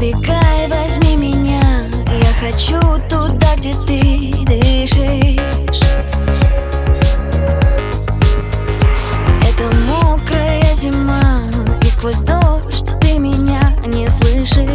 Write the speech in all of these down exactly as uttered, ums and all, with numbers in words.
Убегай, возьми меня, я хочу туда, где ты дышишь. Это мокрая зима, и сквозь дождь ты меня не слышишь.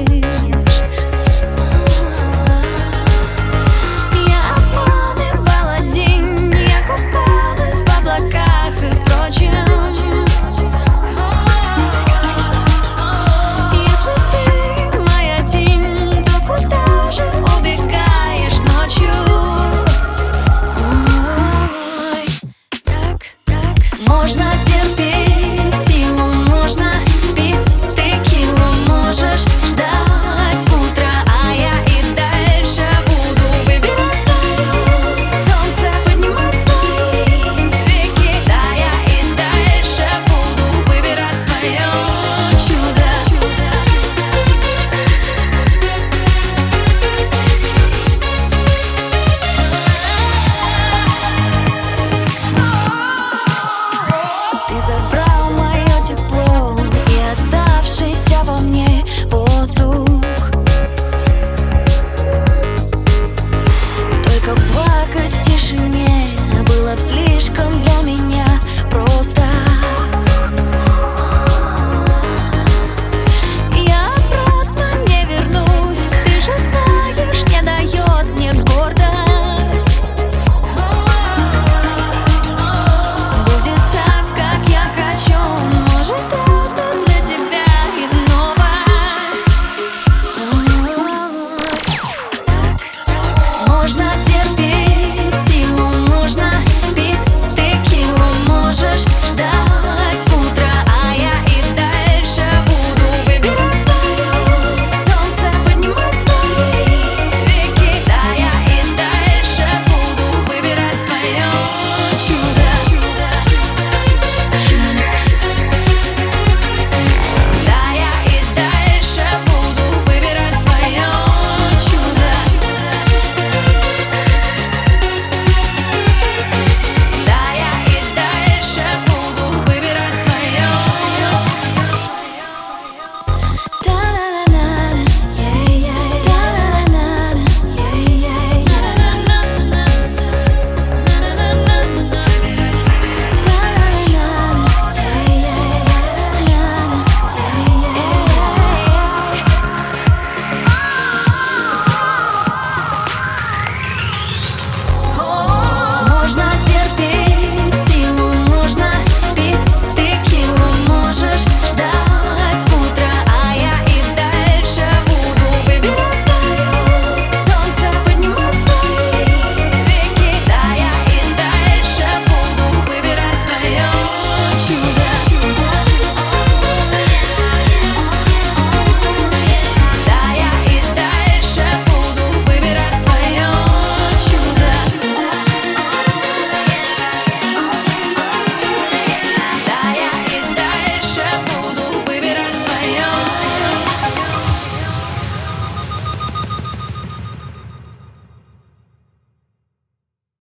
Можно терпеть силу, можно пить текилу, можешь ждать утра, а я и дальше буду выбирать свое солнце, поднимать свои веки. Да, я и дальше буду выбирать свое чудо. Ты забрал мое тепло и оставшийся во мне воздух. Только плакать в тишине было б слишком.